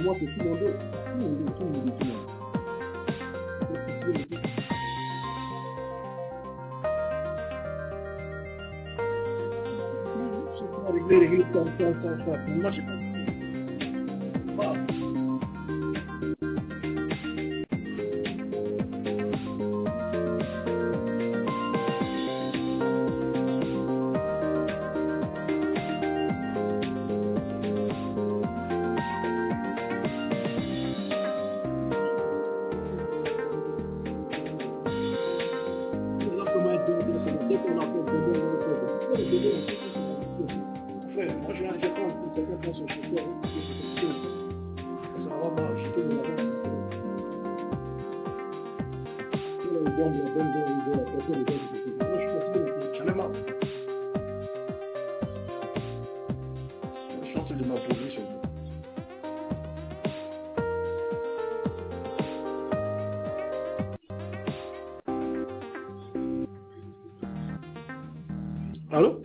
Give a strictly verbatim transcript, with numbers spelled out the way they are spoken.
moi, c'est tout mon dos. Tout mon dos, tout mon dos, tout mon dos. Régler, régler, ça, ça, ça, ça. Moi, j'ai pas. Moi, je j'ai pas un certain point sur le chauffeur. Ça va pas, je peux me la j'en ai marre. Je suis en train de m'apposer sur vous. Allô?